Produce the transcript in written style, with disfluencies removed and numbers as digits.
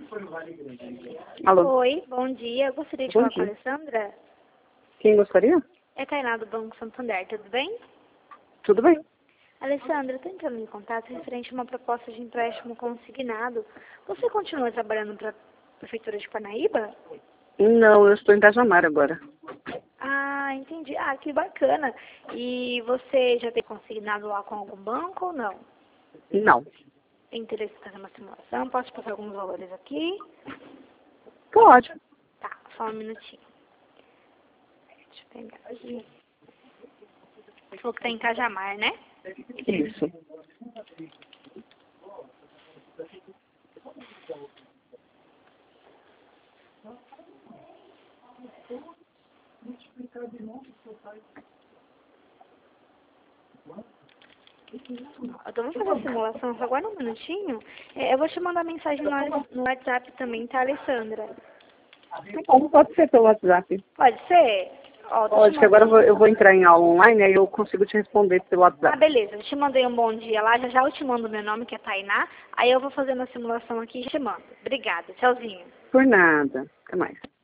Alô? Oi, bom dia. Eu gostaria de Bom falar com a dia. Alessandra. Quem gostaria? É Tainá do Banco Santander, tudo bem? Tudo bem? Alessandra, estou entrando em contato referente a uma proposta de empréstimo consignado. Você continua trabalhando para a Prefeitura de Parnaíba? Não, eu estou em Cajamar agora. Ah, entendi. Ah, que bacana. E você já tem consignado lá com algum banco ou não? Não. Tem interesse em fazer uma simulação? Posso passar alguns valores aqui? Pode. Tá, só um minutinho. Deixa eu pegar aqui. Você falou que tá em Cajamar, né? Isso. Eu vou fazer a simulação, só aguarda um minutinho. Eu vou te mandar mensagem no WhatsApp também, tá, Alessandra? Tá bom, pode ser pelo WhatsApp. Pode ser? Ó, tô te Pode, que agora mandando. eu vou entrar em aula online, aí eu consigo te responder pelo Ah, WhatsApp. beleza. Eu te mandei um bom dia lá. Já já eu te mando meu nome, que é Tainá. Aí eu vou fazendo a simulação aqui e te mando. Obrigada. Tchauzinho. Por nada. Até mais.